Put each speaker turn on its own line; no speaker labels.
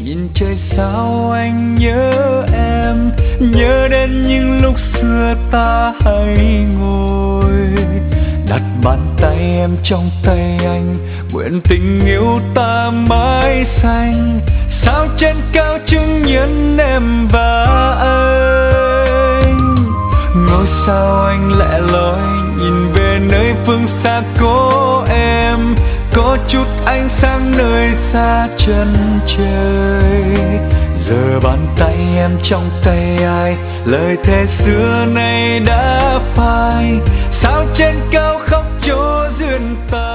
nhìn trời sao anh nhớ em, nhớ đến những lúc xưa ta hay ngồi đặt bàn tay em trong tay anh, nguyện tình yêu ta mãi xanh. Sao trên cao chứng nhân em và anh, ngôi sao anh lẻ loi nhìn về nơi phương xa có em, có chút ánh sáng nơi xa chân trời. Giờ bàn tay em trong tay ai, lời thề xưa nay đã phai. Sao trên cao khóc cho duyên ta.